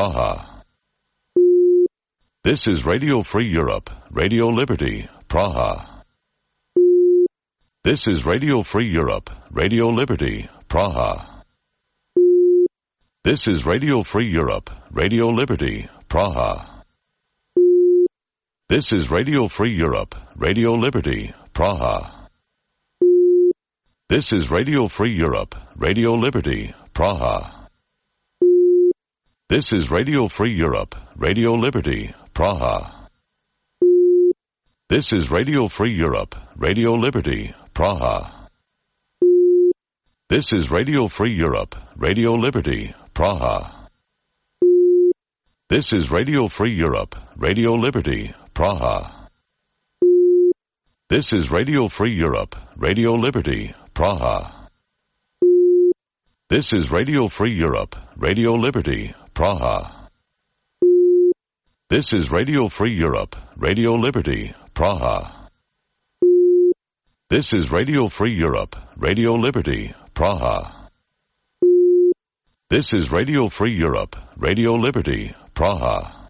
Praha. This is Radio Free Europe, Radio Liberty, Praha. This is Radio Free Europe, Radio Liberty, Praha. This is Radio Free Europe, Radio Liberty, Praha. This is Radio Free Europe, Radio Liberty, Praha. This is Radio Free Europe, Radio Liberty, Praha. This is Radio Free Europe, Radio Liberty, Praha. This is Radio Free Europe, Radio Liberty, Praha. This is Radio Free Europe, Radio Liberty, Praha. This is Radio Free Europe, Radio Liberty, Praha. This is Radio Free Europe, Radio Liberty, Praha. This is Radio Free Europe, Radio Liberty, Praha. This is Radio Free Europe, Radio Liberty, Praha. This is Radio Free Europe, Radio Liberty, Praha. This is Radio Free Europe, Radio Liberty, Praha.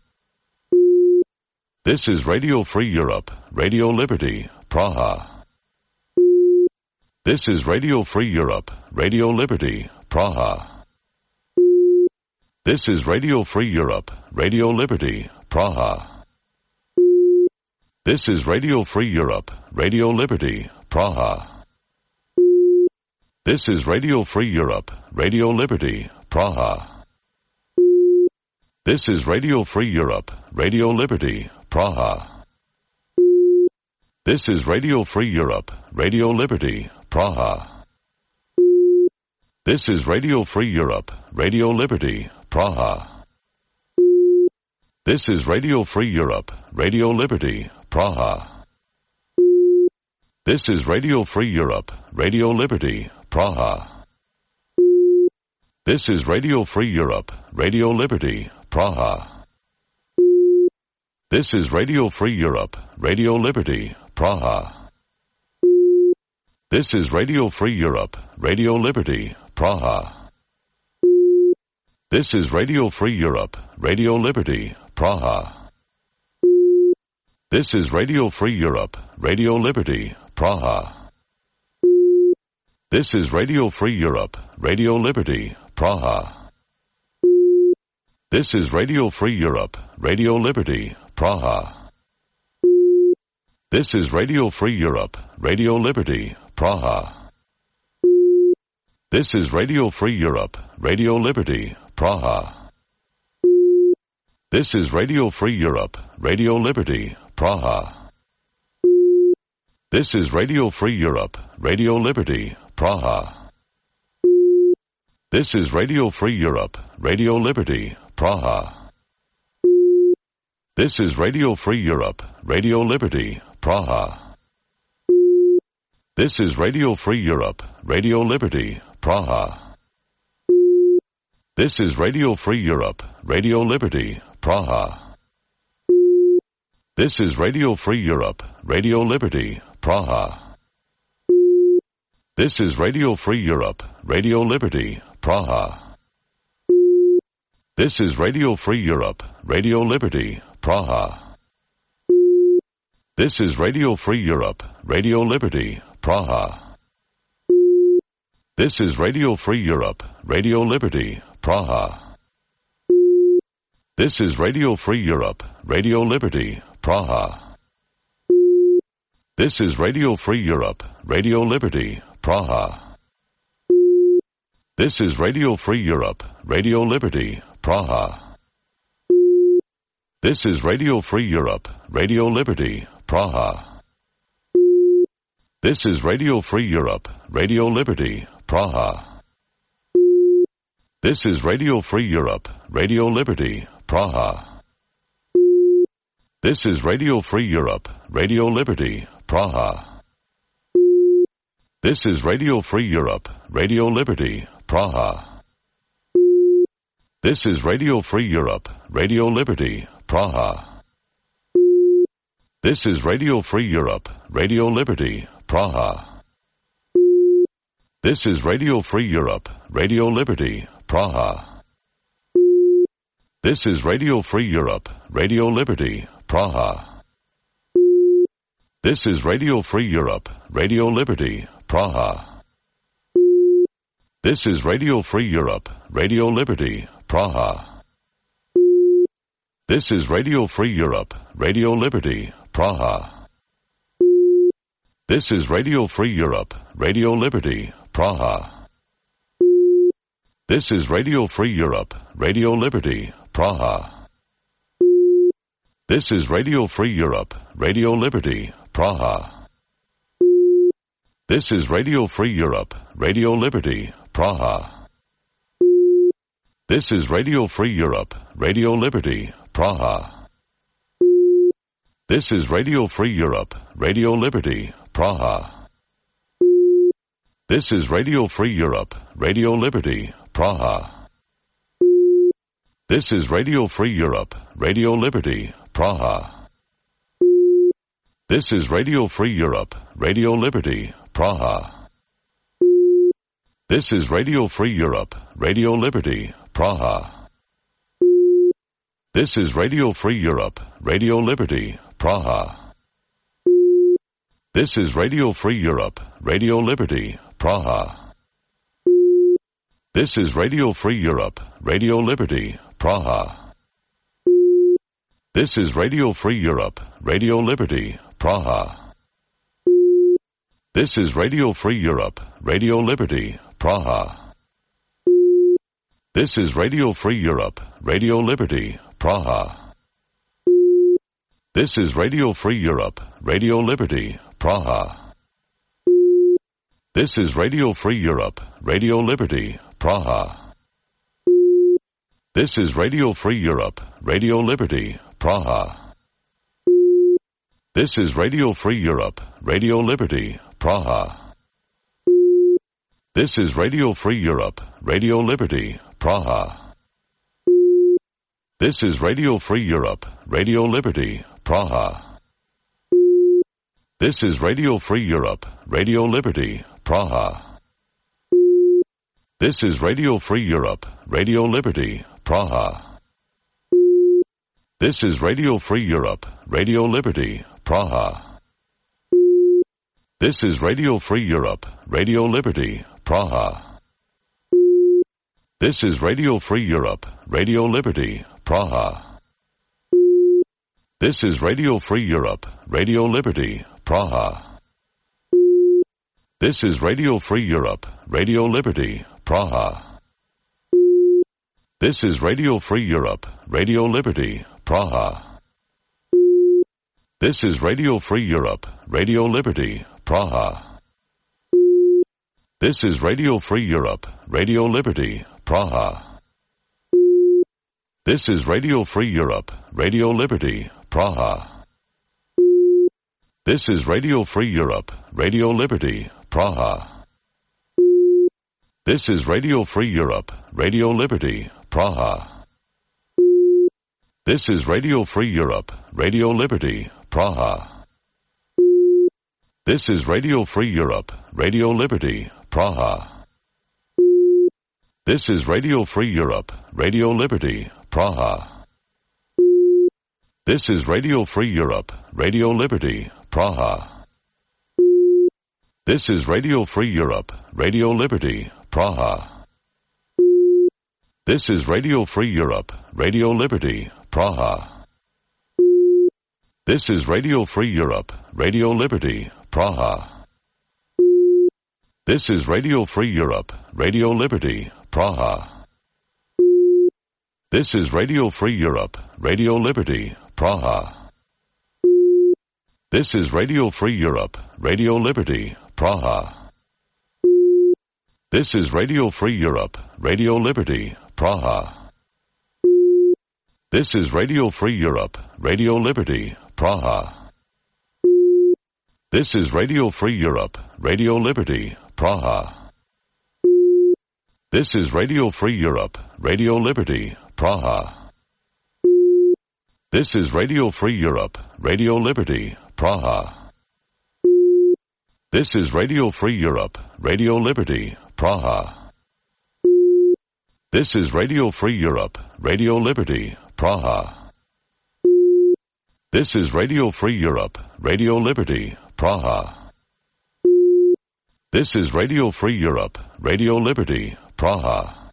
This is Radio Free Europe, Radio Liberty, Praha. This is Radio Free Europe, Radio Liberty, Praha. This is Radio Free Europe, Radio Liberty, Praha. This is Radio Free Europe, Radio Liberty, Praha. This is Radio Free Europe, Radio Liberty, Praha. This is Radio Free Europe, Radio Liberty, Praha. This is Radio Free Europe, Radio Liberty, Praha. This is Radio Free Europe, Radio Liberty, Praha. This is Radio Free Europe, Radio Liberty, Praha. This is Radio Free Europe, Radio Liberty, Praha. This is Radio Free Europe, Radio Liberty, Praha. This is Radio Free Europe, Radio Liberty, Praha. This is Radio Free Europe, Radio Liberty, Praha. This is Radio Free Europe, Radio Liberty, Praha. This is Radio Free Europe, Radio Liberty, Praha. This is Radio Free Europe, Radio Liberty, Praha. This is Radio Free Europe, Radio Liberty, Praha. This is Radio Free Europe, Radio Liberty, Praha. This is Radio Free Europe, Radio Liberty, Praha. This is Radio Free Europe, Radio Liberty, Praha. This is Radio Free Europe, Radio Liberty, Praha. This is Radio Free Europe, Radio Liberty, Praha. This is Radio Free Europe, Radio Liberty, Praha. This is Radio Free Europe, Radio Liberty, Praha. This is Radio Free Europe, Radio Liberty, Praha. This is Radio Free Europe, Radio Liberty, Praha. This is Radio Free Europe, Radio Liberty, Praha. This is Radio Free Europe, Radio Liberty, Praha. This is Radio Free Europe, Radio Liberty, Praha. This is Radio Free Europe, Radio Liberty, Praha. This is Radio Free Europe, Radio Liberty, Praha. This is Radio Free Europe, Radio Liberty, Praha. This is Radio Free Europe, Radio Liberty, Praha. This is Radio Free Europe, Radio Liberty, Praha. This is Radio Free Europe, Radio Liberty, Praha. This is Radio Free Europe, Radio Liberty, Praha. This is Radio Free Europe, Radio Liberty, Praha. This is Radio Free Europe, Radio Liberty, Praha. This is Radio Free Europe, Radio Liberty, Praha. This is Radio Free Europe, Radio Liberty, Praha. This is Radio Free Europe, Radio Liberty, Praha. This is Radio Free Europe, Radio Liberty, Praha. This is Radio Free Europe, Radio Liberty, Praha. This is Radio Free Europe, Radio Liberty, Praha. This is Radio Free Europe, Radio Liberty, Praha. This is Radio Free Europe, Radio Liberty, Praha. This is Radio Free Europe, Radio Liberty, Praha. This is Radio Free Europe, Radio Liberty, Praha. This is Radio Free Europe, Radio Liberty, Praha. This is Radio Free Europe, Radio Liberty, Praha. This is Radio Free Europe, Radio Liberty, Praha. This is Radio Free Europe, Radio Liberty, Praha. This is Radio Free Europe, Radio Liberty, Praha. This is Radio Free Europe, Radio Liberty, Praha. This is Radio Free Europe, Radio Liberty, Praha. This is Radio Free Europe, Radio Liberty, Praha. This is Radio Free Europe, Radio Liberty, Praha. This is Radio Free Europe, Radio Liberty, Praha. This is Radio Free Europe, Radio Liberty, Praha. This is Radio Free Europe, Radio Liberty, Praha. This is Radio Free Europe, Radio Liberty, Praha. This is Radio Free Europe, Radio Liberty, Praha. This is Radio Free Europe, Radio Liberty, Praha. This is Radio Free Europe, Radio Liberty, Praha. This is Radio Free Europe, Radio Liberty, Praha. This is Radio Free Europe, Radio Liberty, Praha. This is Radio Free Europe, Radio Liberty, Praha. This is Radio Free Europe, Radio Liberty, Praha. This is Radio Free Europe, Radio Liberty, Praha. This is Radio Free Europe, Radio Liberty, Praha. This is Radio Free Europe, Radio Liberty, Praha. This is Radio Free Europe, Radio Liberty, Praha. This is Radio Free Europe, Radio Liberty, Praha. This is Radio Free Europe, Radio Liberty, Praha. This is Radio Free Europe, Radio Liberty, Praha. This is Radio Free Europe, Radio Liberty, Praha. This is Radio Free Europe, Radio Liberty, Praha. This is Radio Free Europe, Radio Liberty, Praha. This is Radio Free Europe, Radio Liberty, Praha. This is Radio Free Europe, Radio Liberty, Praha. This is Radio Free Europe, Radio Liberty, Praha. This is Radio Free Europe, Radio Liberty, Praha. This is Radio Free Europe, Radio Liberty, Praha. This is Radio Free Europe, Radio Liberty, Praha. This is Radio Free Europe, Radio Liberty, Praha. This is Radio Free Europe, Radio Liberty, Praha. This is Radio Free Europe, Radio Liberty, Praha. This is Radio Free Europe, Radio Liberty, Praha. This is Radio Free Europe, Radio Liberty, Praha. This is Radio Free Europe, Radio Liberty, Praha. This is Radio Free Europe, Radio Liberty, Praha. This is Radio Free Europe, Radio Liberty, Praha. This is Radio Free Europe, Radio Liberty, Praha. This is Radio Free Europe, Radio Liberty, Praha. This is Radio Free Europe, Radio Liberty, Praha. This is Radio Free Europe, Radio Liberty, Praha. This is Radio Free Europe, Radio Liberty, Praha. This is Radio Free Europe, Radio Liberty, Praha. This is Radio Free Europe, Radio Liberty, Praha.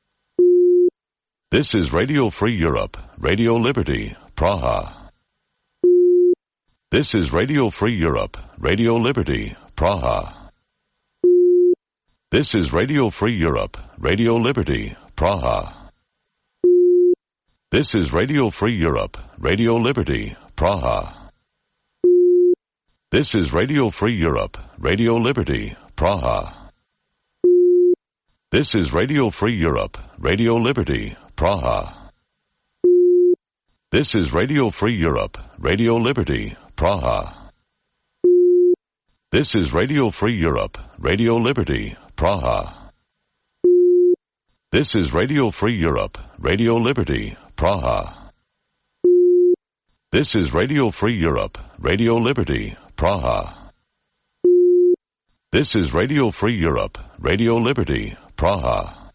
This is Radio Free Europe, Radio Liberty, Praha. This is Radio Free Europe, Radio Liberty, Praha. This is Radio Free Europe, Radio Liberty, Praha. This is Radio Free Europe, Radio Liberty, Praha. This is Radio Free Europe, Radio Liberty, Praha. This is Radio Free Europe, Radio Liberty, Praha. This is Radio Free Europe, Radio Liberty, Praha. This is Radio Free Europe, Radio Liberty, Praha. This is Radio Free Europe, Radio Liberty, Praha. This is Radio Free Europe, Radio Liberty, Praha. This is Radio Free Europe, Radio Liberty, Praha.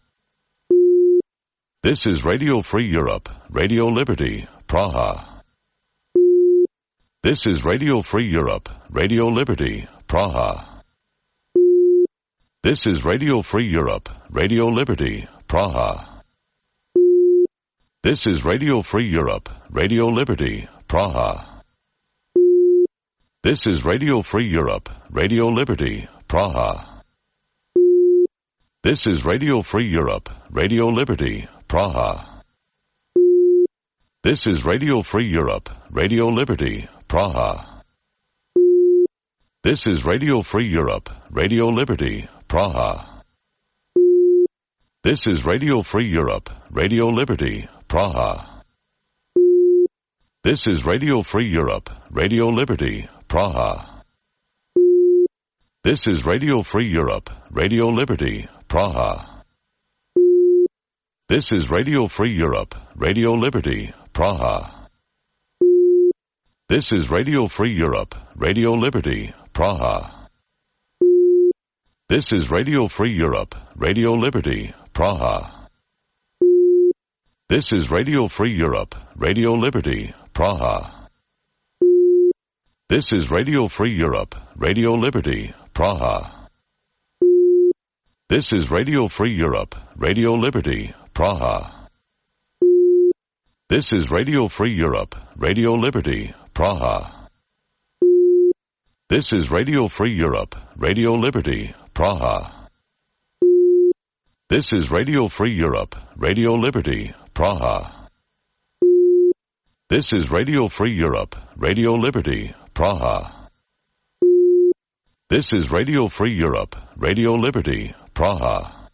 This is Radio Free Europe, Radio Liberty, Praha. This is Radio Free Europe, Radio Liberty, Praha. This is Radio Free Europe, Radio Liberty, Praha. This is Radio Free Europe, Radio Liberty, Praha. This is Radio Free Europe, Radio Liberty, Praha. This is Radio Free Europe, Radio Liberty, Praha. This is Radio Free Europe, Radio Liberty, Praha. This is Radio Free Europe, Radio Liberty, Praha. This is Radio Free Europe, Radio Liberty, Praha. This is Radio Free Europe, Radio Liberty, Praha. This is Radio Free Europe, Radio Liberty, Praha. This is Radio Free Europe, Radio Liberty, Praha. This is Radio Free Europe, Radio Liberty, Praha. This is Radio Free Europe, Radio Liberty, Praha. This is Radio Free Europe, Radio Liberty, Praha. This is Radio Free Europe, Radio Liberty, Praha. This is Radio Free Europe, Radio Liberty, Praha. This is Radio Free Europe, Radio Liberty, Praha. This is Radio Free Europe, Radio Liberty, Praha. This is Radio Free Europe, Radio Liberty, Praha. This is Radio Free Europe, Radio Liberty, Praha. This is Radio Free Europe, Radio Liberty, Praha.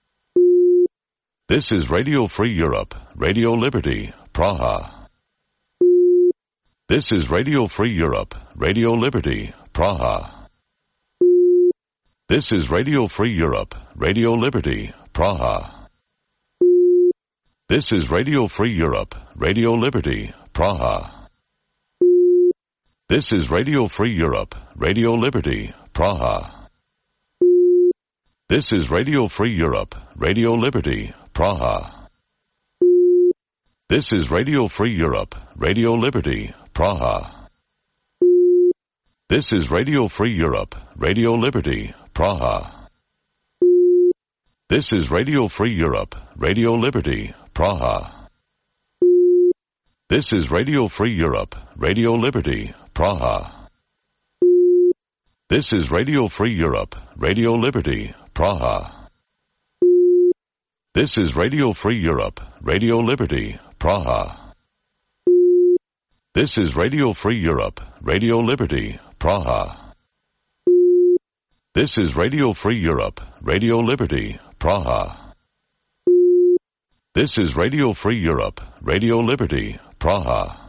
This is Radio Free Europe, Radio Liberty, Praha. This is Radio Free Europe, Radio Liberty, Praha. This is Radio Free Europe, Radio Liberty, Praha. This is Radio Free Europe, Radio Liberty, Praha. This is Radio Free Europe, Radio Liberty, Praha. This is Radio Free Europe, Radio Liberty, Praha. This is Radio Free Europe, Radio Liberty, Praha. This is Radio Free Europe, Radio Liberty, Praha. This is Radio Free Europe, Radio Liberty, Praha. This is Radio Free Europe, Radio Liberty, Praha. This is Radio Free Europe, Radio Liberty, Praha. This is Radio Free Europe, Radio Liberty, Praha. This is Radio Free Europe, Radio Liberty, Praha. This is Radio Free Europe, Radio Liberty, Praha. This is Radio Free Europe, Radio Liberty, Praha.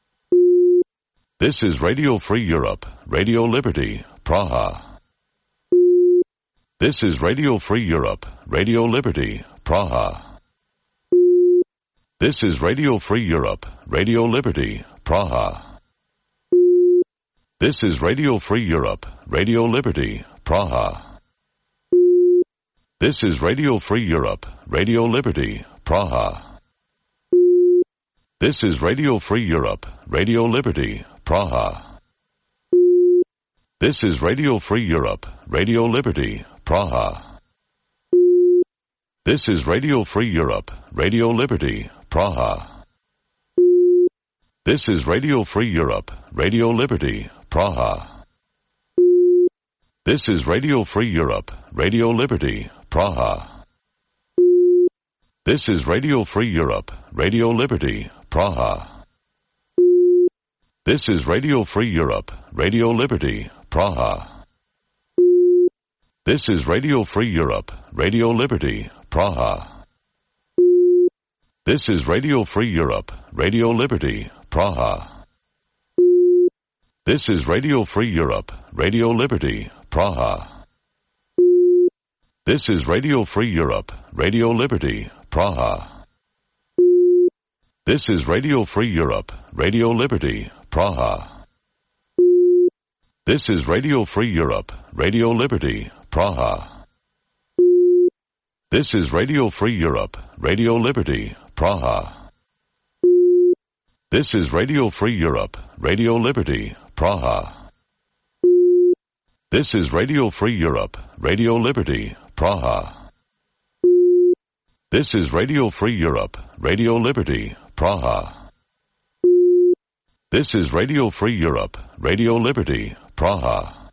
This is Radio Free Europe, Radio Liberty, Praha. This is Radio Free Europe, Radio Liberty, Praha. This is Radio Free Europe, Radio Liberty, Praha. This is Radio Free Europe, Radio Liberty, Praha. This is Radio Free Europe, Radio Liberty, Praha. This is Radio Free Europe, Radio Liberty, Praha. This is Radio Free Europe, Radio Liberty, Praha. This is Radio Free Europe, Radio Liberty, Praha. This is Radio Free Europe, Radio Liberty, Praha. This is Radio Free Europe, Radio Liberty, Praha. This is Radio Free Europe, Radio Liberty, Praha. This is Radio Free Europe, Radio Liberty, Praha. This is Radio Free Europe, Radio Liberty, Praha. This is Radio Free Europe, Radio Liberty, Praha. This is Radio Free Europe, Radio Liberty, Praha. This is Radio Free Europe, Radio Liberty, Praha. This is Radio Free Europe, Radio Liberty, Praha. This is Radio Free Europe, Radio Liberty, Praha. This is Radio Free Europe, Radio Liberty, Praha. This is Radio Free Europe, Radio Liberty, Praha. This is Radio Free Europe, Radio Liberty, Praha. This is Radio Free Europe, Radio Liberty, Praha. This is Radio Free Europe, Radio Liberty, Praha.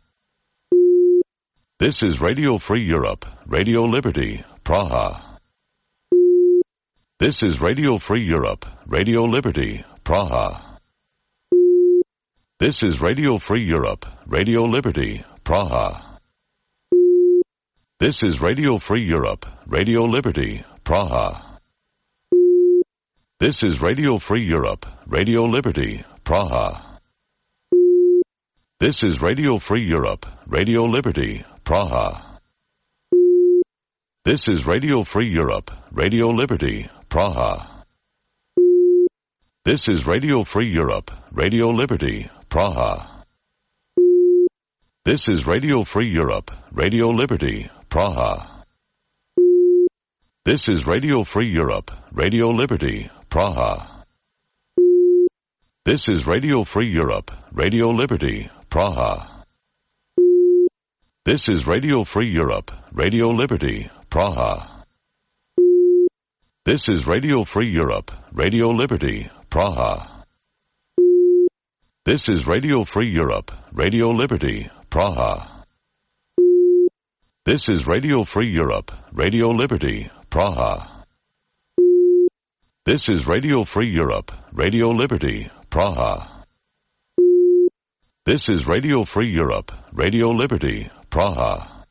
This is Radio Free Europe, Radio Liberty, Praha. This is Radio Free Europe, Radio Liberty, Praha. This is Radio Free Europe, Radio Liberty, Praha. This is Radio Free Europe, Radio Liberty, Praha. This is Radio Free Europe, Radio Liberty, Praha. This is Radio Free Europe, Radio Liberty, Praha. This is Radio Free Europe, Radio Liberty, Praha. This is Radio Free Europe, Radio Liberty, Praha. This is Radio Free Europe, Radio Liberty, Praha. This is Radio Free Europe, Radio Liberty, Praha. This is Radio Free Europe, Radio Liberty, Praha. This is Radio Free Europe, Radio Liberty, Praha. This is Radio Free Europe, Radio Liberty, Praha. This is Radio Free Europe, Radio Liberty, Praha. This is Radio Free Europe, Radio Liberty, Praha. This is Radio Free Europe, Radio Liberty, Praha. This is Radio Free Europe, Radio Liberty, Praha.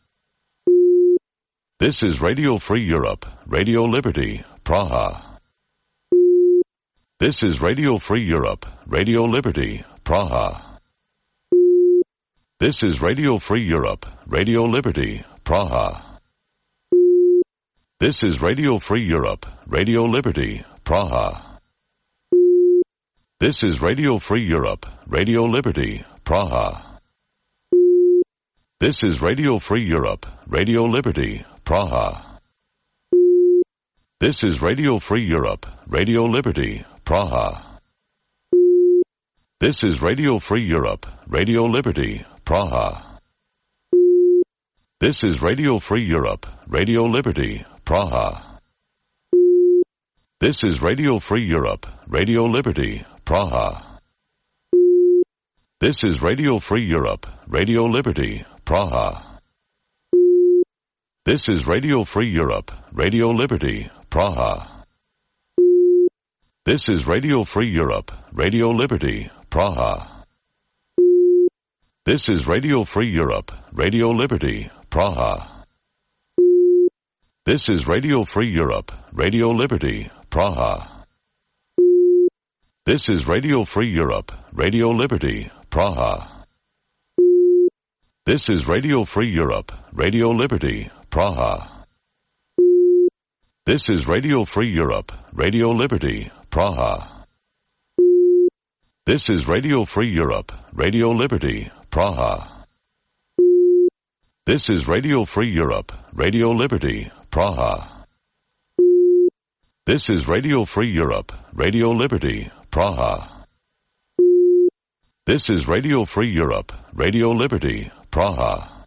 This is Radio Free Europe, Radio Liberty, Praha. This is Radio Free Europe, Radio Liberty, Praha. This is Radio Free Europe, Radio Liberty, Praha. This is Radio Free Europe, Radio Liberty, Praha. This is Radio Free Europe, Radio Liberty, Praha. This is Radio Free Europe, Radio Liberty, Praha. This is Radio Free Europe, Radio Liberty, Praha. This is Radio Free Europe, Radio Liberty, Praha. This is Radio Free Europe, Radio Liberty, Praha. This is Radio Free Europe, Radio Liberty, Praha. This is Radio Free Europe, Radio Liberty, Praha. This is Radio Free Europe, Radio Liberty, Praha. This is Radio Free Europe, Radio Liberty, Praha. This is Radio Free Europe, Radio Liberty, Praha. This is Radio Free Europe, Radio Liberty, Praha. This is Radio Free Europe, Radio Liberty, Praha. This is Radio Free Europe, Radio Liberty, Praha. This is Radio Free Europe, Radio Liberty, Praha. This is Radio Free Europe, Radio Liberty, Praha. This is Radio Free Europe, Radio Liberty, Praha. This is Radio Free Europe, Radio Liberty, Praha. This is Radio Free Europe, Radio Liberty, Praha.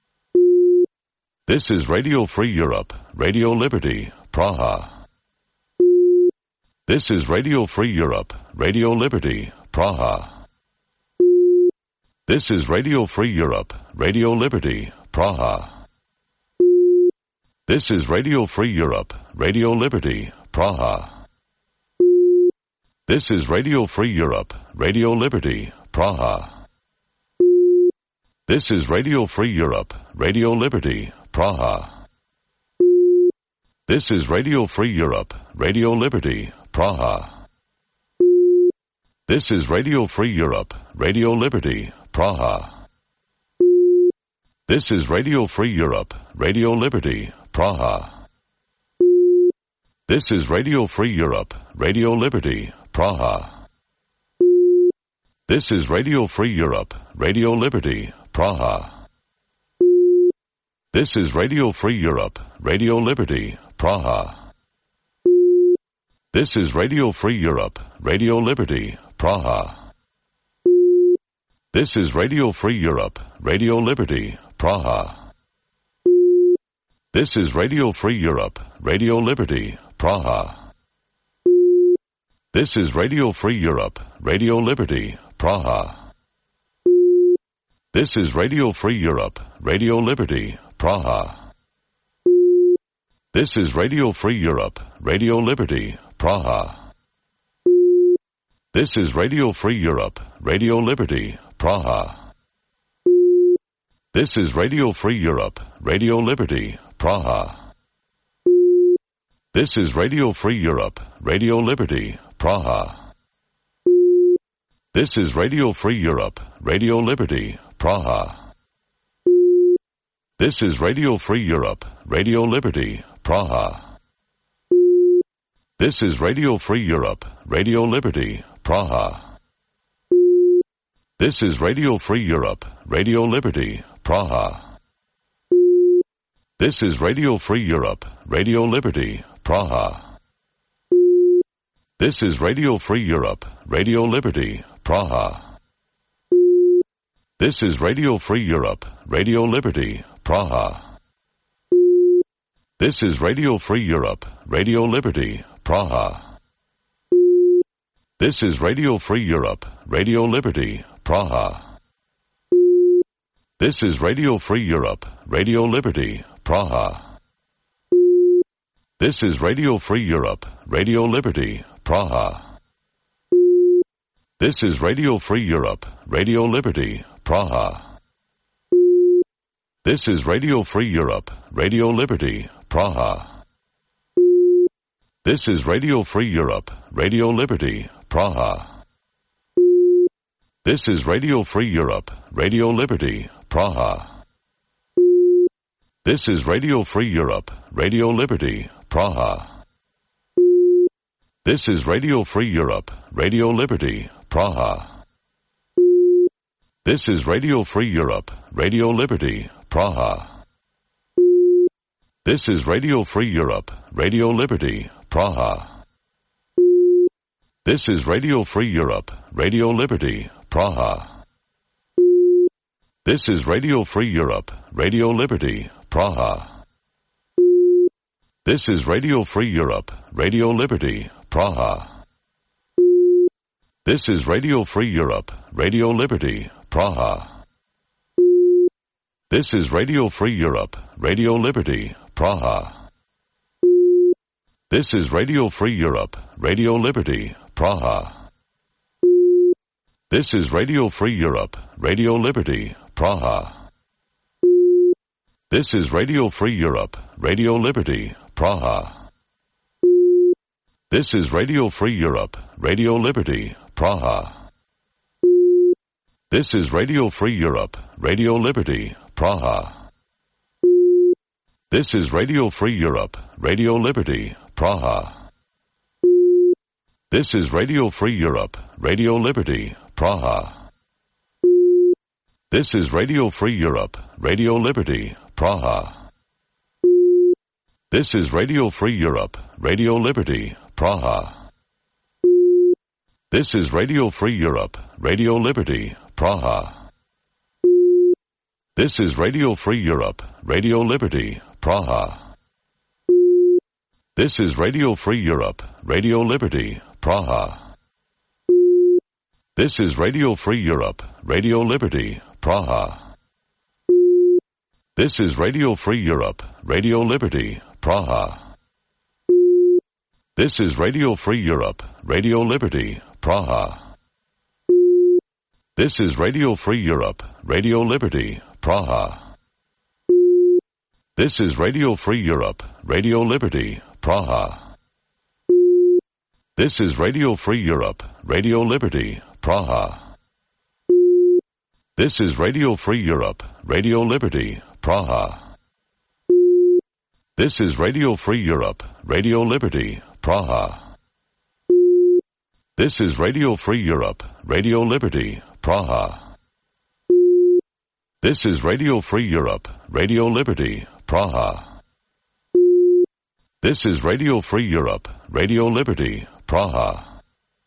This is Radio Free Europe, Radio Liberty, Praha. This is Radio Free Europe, Radio Liberty, Praha. This is Radio Free Europe, Radio Liberty, Praha. This is Radio Free Europe, Radio Liberty, Praha. This is Radio Free Europe, Radio Liberty, Praha. This is Radio Free Europe, Radio Liberty, Praha. This is Radio Free Europe, Radio Liberty, Praha. This is Radio Free Europe, Radio Liberty, Praha. This is Radio Free Europe, Radio Liberty, Praha. This is Radio Free Europe, Radio Liberty, Praha. This is Radio Free Europe, Radio Liberty, Praha. This is Radio Free Europe, Radio Liberty, Praha. This is Radio Free Europe, Radio Liberty, Praha. This is Radio Free Europe, Radio Liberty, Praha. This is Radio Free Europe, Radio Liberty, Praha. This is Radio Free Europe, Radio Liberty, Praha. This is Radio Free Europe, Radio Liberty, Praha. This is Radio Free Europe, Radio Liberty, Praha. This is Radio Free Europe, Radio Liberty, Praha. This is Radio Free Europe, Radio Liberty, Praha. This is Radio Free Europe, Radio Liberty, Praha. This is Radio Free Europe, Radio Liberty, Praha. This is Radio Free Europe, Radio Liberty, Praha. This is Radio Free Europe, Radio Liberty, Praha. This is Radio Free Europe, Radio Liberty, Praha. This is Radio Free Europe, Radio Liberty, Praha. This is Radio Free Europe, Radio Liberty, Praha. This is Radio Free Europe, Radio Liberty, Praha. This is Radio Free Europe, Radio Liberty, Praha. This is Radio Free Europe, Radio Liberty, Praha. This is Radio Free Europe, Radio Liberty, Praha. This is Radio Free Europe, Radio Liberty, Praha. This is Radio Free Europe, Radio Liberty, Praha. This is Radio Free Europe, Radio Liberty, Praha. This is Radio Free Europe, Radio Liberty, Praha. This is Radio Free Europe, Radio Liberty, Praha. This is Radio Free Europe, Radio Liberty, Praha. This is Radio Free Europe, Radio Liberty, Praha. This is Radio Free Europe, Radio Liberty, Praha. This is Radio Free Europe, Radio Liberty, Praha. This is Radio Free Europe, Radio Liberty, Praha. This is Radio Free Europe, Radio Liberty, Praha. This is Radio Free Europe, Radio Liberty, Praha. This is Radio Free Europe, Radio Liberty, Praha. This is Radio Free Europe, Radio Liberty, Praha. This is Radio Free Europe, Radio Liberty, Praha. This is Radio Free Europe, Radio Liberty, Praha. This is Radio Free Europe, Radio Liberty, Praha. This is Radio Free Europe, Radio Liberty, Praha. This is Radio Free Europe, Radio Liberty, Praha. This is Radio Free Europe, Radio Liberty, Praha. This is Radio Free Europe, Radio Liberty, Praha. This is Radio Free Europe, Radio Liberty, Praha. This is Radio Free Europe, Radio Liberty, Praha. This is Radio Free Europe, Radio Liberty, Praha. This is Radio Free Europe, Radio Liberty, Praha. This is Radio Free Europe, Radio Liberty, Praha. This is Radio Free Europe, Radio Liberty, Praha. This is Radio Free Europe, Radio Liberty, Praha. This is Radio Free Europe, Radio Liberty, Praha. This is Radio Free Europe, Radio Liberty, Praha. This is Radio Free Europe, Radio Liberty, Praha. This is Radio Free Europe, Radio Liberty, Praha. This is Radio Free Europe, Radio Liberty, Praha. This is Radio Free Europe, Radio Liberty, Praha. This is Radio Free Europe, Radio Liberty, Praha. This is Radio Free Europe, Radio Liberty, Praha. This is Radio Free Europe, Radio Liberty, Praha.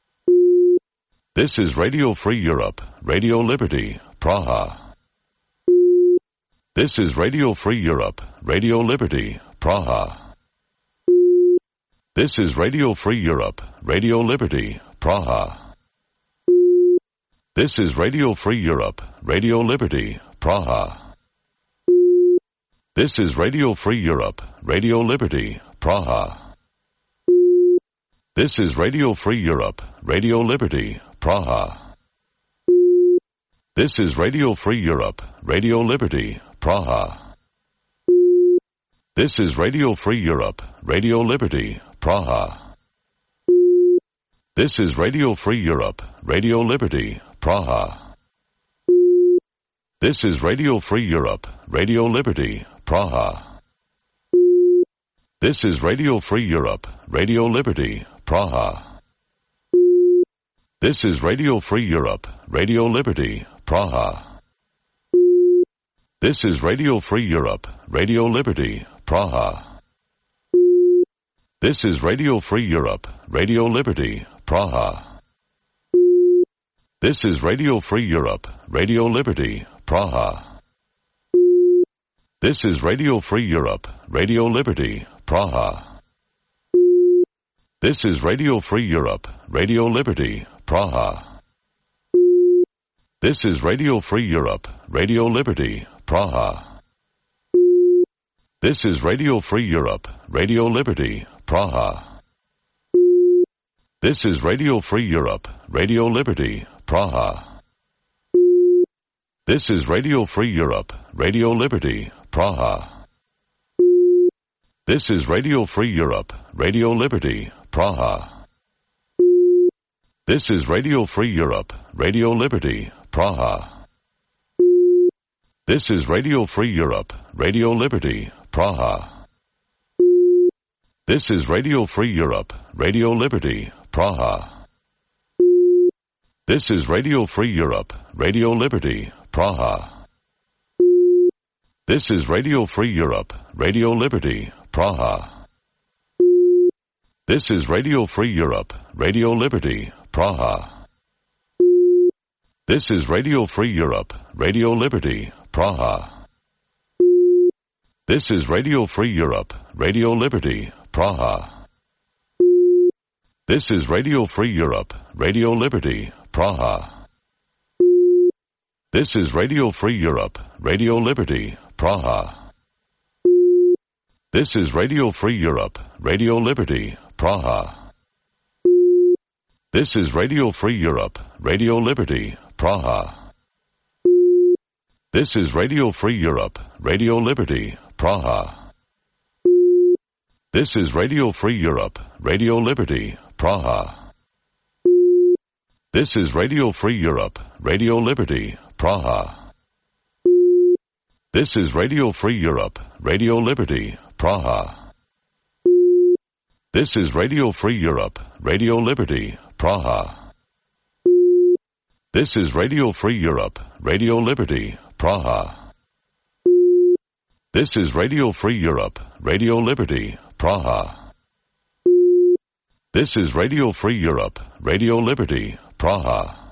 This is Radio Free Europe, Radio Liberty, Praha. This is Radio Free Europe, Radio Liberty, Praha. This is Radio Free Europe, Radio Liberty, Praha. This is Radio Free Europe, Radio Liberty, Praha. This is Radio Free Europe, Radio Liberty, Praha. This is Radio Free Europe, Radio Liberty, Praha. This is Radio Free Europe, Radio Liberty, Praha. This is Radio Free Europe, Radio Liberty, Praha. This is Radio Free Europe, Radio Liberty, Praha. This is Radio Free Europe, Radio Liberty, Praha. This is Radio Free Europe, Radio Liberty, Praha. This is Radio Free Europe, Radio Liberty, Praha. This is Radio Free Europe, Radio Liberty, Praha. This is Radio Free Europe, Radio Liberty, Praha. This is Radio Free Europe, Radio Liberty, Praha. This is Radio Free Europe, Radio Liberty, Praha. This is Radio Free Europe, Radio Liberty, Praha. This is Radio Free Europe, Radio Liberty, Praha. This is Radio Free Europe, Radio Liberty, Praha. This is Radio Free Europe, Radio Liberty, Praha. This is Radio Free Europe, Radio Liberty, Praha. This is Radio Free Europe, Radio Liberty, Praha. This is Radio Free Europe, Radio Liberty, Praha. This is Radio Free Europe, Radio Liberty, Praha. This is Radio Free Europe, Radio Liberty, Praha. This is Radio Free Europe, Radio Liberty, Praha. This is Radio Free Europe, Radio Liberty, Praha. This is Radio Free Europe, Radio Liberty, Praha. This is Radio Free Europe, Radio Liberty, Praha. This is Radio Free Europe, Radio Liberty, Praha. This is Radio Free Europe, Radio Liberty, Praha. This is Radio Free Europe, Radio Liberty, Praha. This is Radio Free Europe, Radio Liberty, Praha. This is Radio Free Europe, Radio Liberty, Praha. This is Radio Free Europe, Radio Liberty, Praha. This is Radio Free Europe, Radio Liberty, Praha. This is Radio Free Europe, Radio Liberty, Praha. This is Radio Free Europe, Radio Liberty, Praha. This is Radio Free Europe, Radio Liberty, Praha. This is Radio Free Europe, Radio Liberty, Praha. This is Radio Free Europe, Radio Liberty, Praha. This is Radio Free Europe, Radio Liberty, Praha.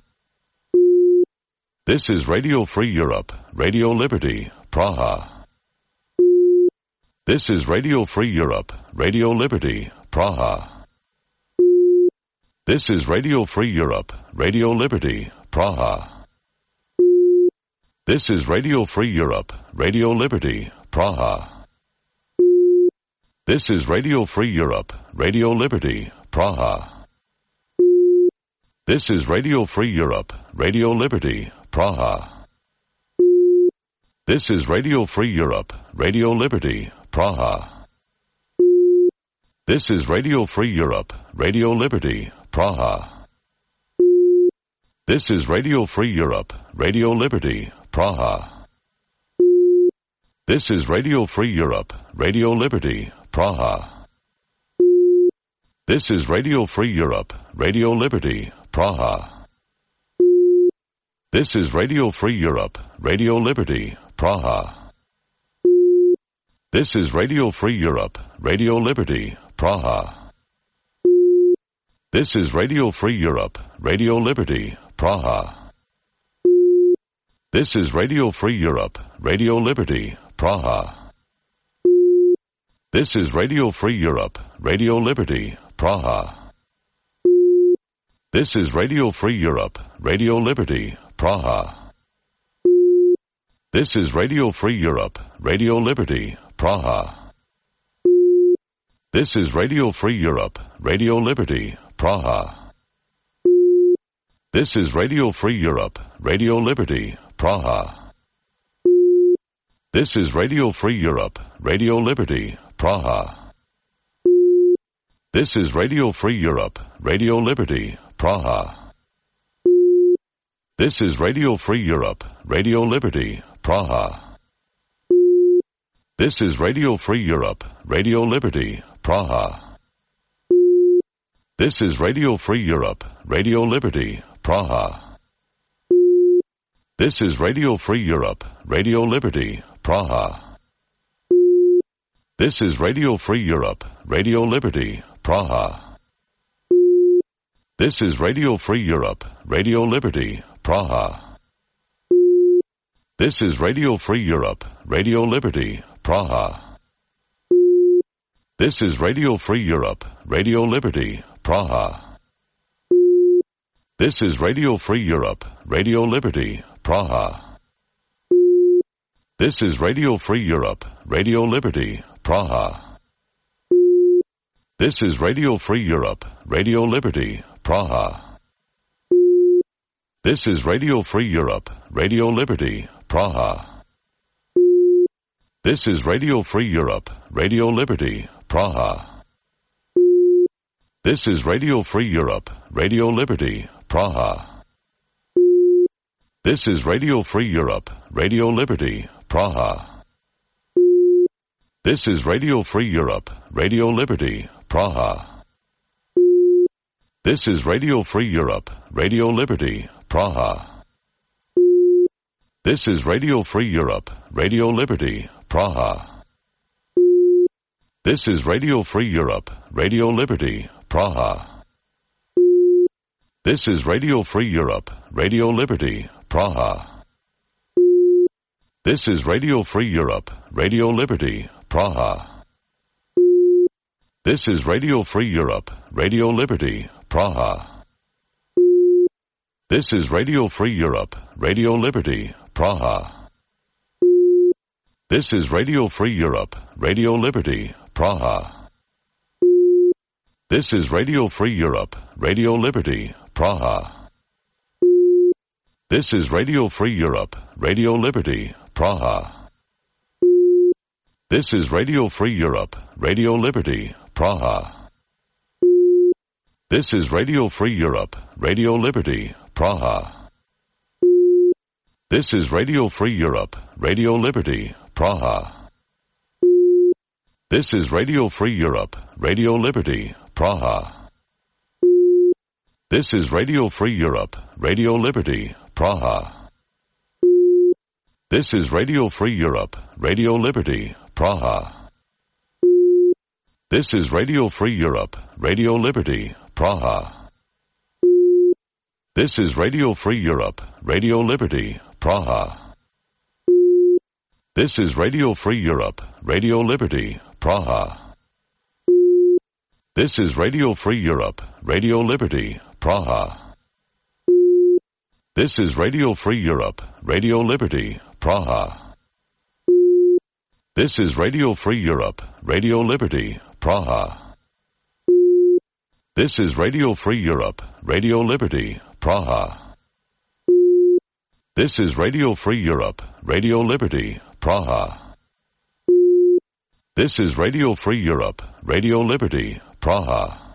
This is Radio Free Europe, Radio Liberty, Praha. This is Radio Free Europe, Radio Liberty, Praha. This is Radio Free Europe, Radio Liberty, Praha. This is Radio Free Europe, Radio Liberty, Praha. This is Radio Free Europe, Radio Liberty, Praha. This is Radio Free Europe, Radio Liberty, Praha. This is Radio Free Europe, Radio Liberty, Praha. This is Radio Free Europe, Radio Liberty, Praha. This is Radio Free Europe, Radio Liberty, Praha. This is Radio Free Europe, Radio Liberty, Praha. This is Radio Free Europe, Radio Liberty, Praha. This is Radio Free Europe, Radio Liberty, Praha. This is Radio Free Europe, Radio Liberty, Praha. This is Radio Free Europe, Radio Liberty, Praha. This is Radio Free Europe, Radio Liberty, Praha. This is Radio Free Europe, Radio Liberty, Praha. This is Radio Free Europe, Radio Liberty, Praha. This is Radio Free Europe, Radio Liberty, Praha. This is Radio Free Europe, Radio Liberty, Praha. This is Radio Free Europe, Radio Liberty, Praha. This is Radio Free Europe, Radio Liberty, Praha. This is Radio Free Europe, Radio Liberty, Praha. This is Radio Free Europe, Radio Liberty, Praha. This is Radio Free Europe, Radio Liberty, Praha. This is Radio Free Europe, Radio Liberty, Praha. This is Radio Free Europe, Radio Liberty, Praha. This is Radio Free Europe, Radio Liberty, Praha. This is Radio Free Europe, Radio Liberty, Praha. This is Radio Free Europe, Radio Liberty, Praha. This is Radio Free Europe, Radio Liberty, Praha. This is Radio Free Europe, Radio Liberty, Praha. This is Radio Free Europe, Radio Liberty, Praha. This is Radio Free Europe, Radio Liberty, Praha. This is Radio Free Europe, Radio Liberty, Praha. This is Radio Free Europe, Radio Liberty, Praha. This is Radio Free Europe, Radio Liberty, Praha. This is Radio Free Europe, Radio Liberty, Praha. This is Radio Free Europe, Radio Liberty, Praha. This is Radio Free Europe, Radio Liberty, Praha. This is Radio Free Europe, Radio Liberty, Praha. This is Radio Free Europe, Radio Liberty, Praha. This is Radio Free Europe, Radio Liberty, Praha. This is Radio Free Europe, Radio Liberty, Praha. This is Radio Free Europe, Radio Liberty, Praha. This is Radio Free Europe, Radio Liberty, Praha. This is Radio Free Europe, Radio Liberty, Praha. This is Radio Free Europe, Radio Liberty, Praha. This is Radio Free Europe, Radio Liberty, Praha. This is Radio Free Europe, Radio Liberty, Praha. This is Radio Free Europe, Radio Liberty, Praha. This is Radio Free Europe, Radio Liberty, Praha. This is Radio Free Europe, Radio Liberty, Praha. This is Radio Free Europe, Radio Liberty, Praha. This is Radio Free Europe, Radio Liberty, Praha. This is Radio Free Europe, Radio Liberty, Praha. This is Radio Free Europe, Radio Liberty, Praha. This is Radio Free Europe, Radio Liberty, Praha. This is Radio Free Europe, Radio Liberty, Praha. This is Radio Free Europe, Radio Liberty, Praha. This is Radio Free Europe, Radio Liberty, Praha. This is Radio Free Europe, Radio Liberty, Praha. This is Radio Free Europe, Radio Liberty, Praha. This is Radio Free Europe, Radio Liberty, Praha.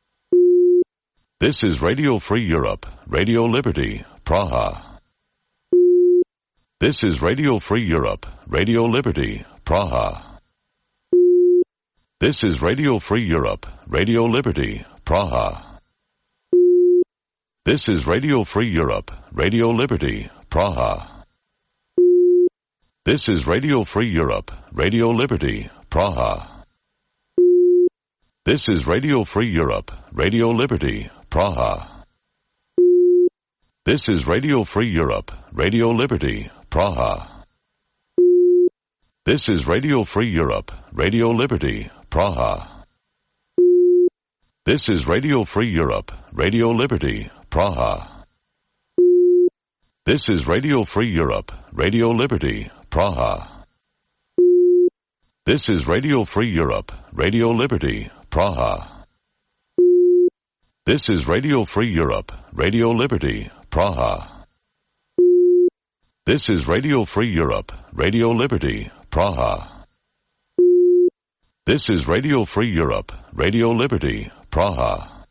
This is Radio Free Europe, Radio Liberty, Praha. This is Radio Free Europe, Radio Liberty, Praha. This is Radio Free Europe, Radio Liberty, Praha. This is Radio Free Europe, Radio Liberty, Praha. This is Radio Free Europe, Radio Liberty, Praha. This is Radio Free Europe, Radio Liberty, Praha. This is Radio Free Europe, Radio Liberty, Praha. This is Radio Free Europe, Radio Liberty, Praha. This is Radio Free Europe, Radio Liberty, Praha. This is Radio Free Europe, Radio Liberty, Praha. This is Radio Free Europe, Radio Liberty, Praha. This is Radio Free Europe, Radio Liberty, Praha. This is Radio Free Europe, Radio Liberty, Praha. This is Radio Free Europe, Radio Liberty, Praha.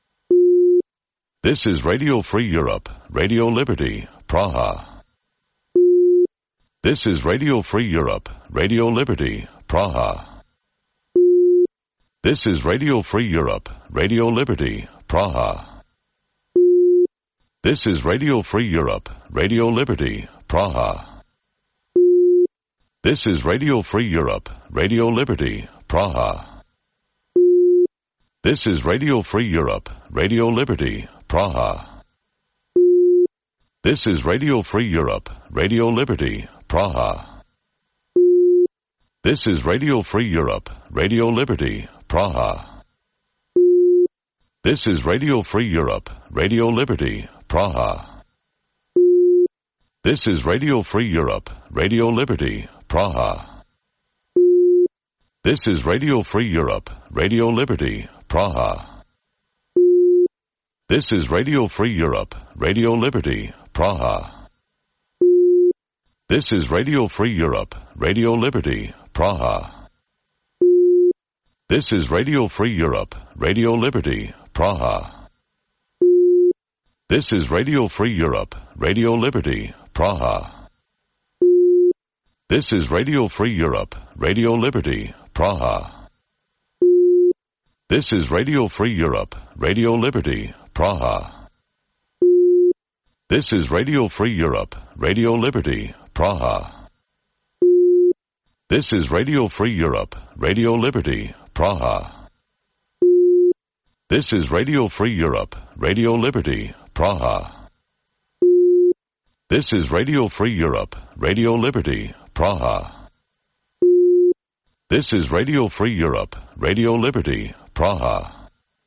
This is Radio Free Europe, Radio Liberty, Praha. This is Radio Free Europe, Radio Liberty, Praha. This is Radio Free Europe, Radio Liberty, Praha. This is Radio Free Europe, Radio Liberty, Praha. This is Radio Free Europe, Radio Liberty, Praha. This is Radio Free Europe, Radio Liberty, Praha. This is Radio Free Europe, Radio Liberty, Praha. This is Radio Free Europe, Radio Liberty, Praha. This is Radio Free Europe, Radio Liberty, Praha. This is Radio Free Europe, Radio Liberty, Praha. This is Radio Free Europe, Radio Liberty, Praha. This is Radio Free Europe, Radio Liberty, Praha. This is Radio Free Europe, Radio Liberty, Praha. This is Radio Free Europe, Radio Liberty, Praha. This is Radio Free Europe, Radio Liberty, Praha. This is Radio Free Europe, Radio Liberty, Praha. This is Radio Free Europe, Radio Liberty, Praha. This is Radio Free Europe, Radio Liberty, Praha. This is Radio Free Europe, Radio Liberty, Praha. This is Radio Free Europe, Radio Liberty, Praha. This is Radio Free Europe, Radio Liberty, Praha. This is Radio Free Europe, Radio Liberty, Praha.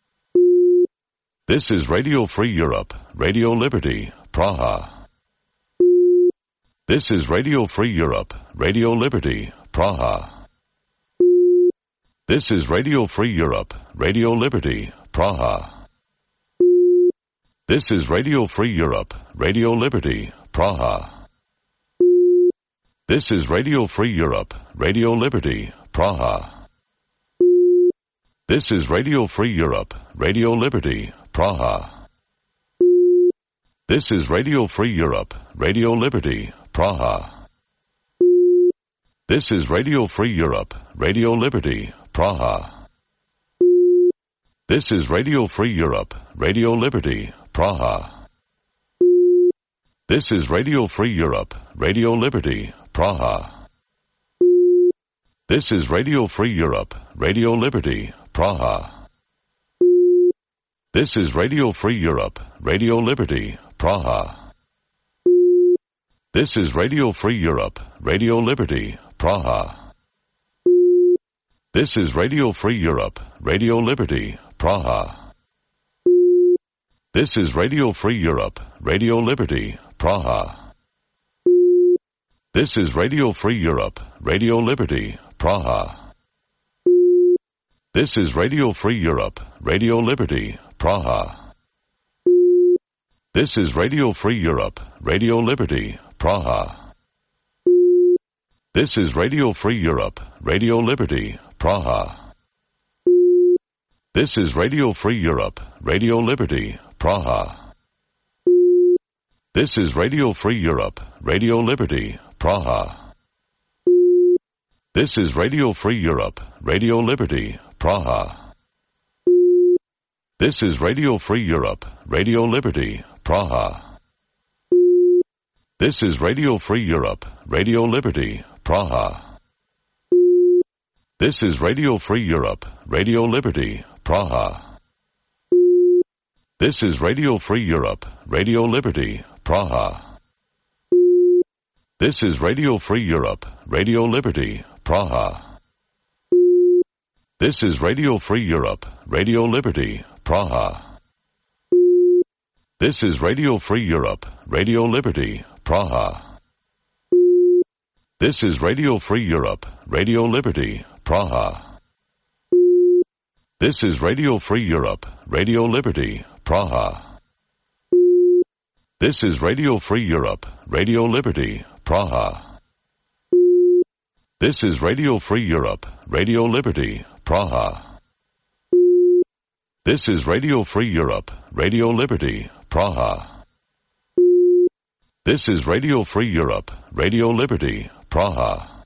This is Radio Free Europe, Radio Liberty, Praha. This is Radio Free Europe, Radio Liberty, Praha. This is Radio Free Europe, Radio Liberty, Praha. This is Radio Free Europe, Radio Liberty, Praha. This is Radio Free Europe, Radio Liberty, Praha. This is Radio Free Europe, Radio Liberty, Praha. This is Radio Free Europe, Radio Liberty, Praha. This is Radio Free Europe, Radio Liberty, Praha. This is Radio Free Europe, Radio Liberty, Praha. This is Radio Free Europe, Radio Liberty, Praha. This is Radio Free Europe, Radio Liberty, Praha. This is Radio Free Europe, Radio Liberty, Praha. This is Radio Free Europe, Radio Liberty, Praha. This is Radio Free Europe, Radio Liberty, Praha. This is Radio Free Europe, Radio Liberty, Praha. This is Radio Free Europe, Radio Liberty, Praha. This is Radio Free Europe, Radio Liberty, Praha. This is Radio Free Europe, Radio Liberty, Praha. This is Radio Free Europe, Radio Liberty, Praha. This is Radio Free Europe, Radio Liberty, Praha. This is Radio Free Europe, Radio Liberty, Praha. This is Radio Free Europe, Radio Liberty, Praha. This is Radio Free Europe, Radio Liberty, Praha. This is Radio Free Europe, Radio Liberty, Praha. This is Radio Free Europe, Radio Liberty, Praha. This is Radio Free Europe, Radio Liberty, Praha. This is Radio Free Europe, Radio Liberty, Praha. This is Radio Free Europe, Radio Liberty, Praha. This is Radio Free Europe, Radio Liberty, Praha. This is Radio Free Europe, Radio Liberty, Praha. This is Radio Free Europe, Radio Liberty, Praha. This is Radio Free Europe, Radio Liberty, Praha. This is Radio Free Europe, Radio Liberty, Praha. This is Radio Free Europe, Radio Liberty, Praha. This is Radio Free Europe, Radio Liberty, Praha.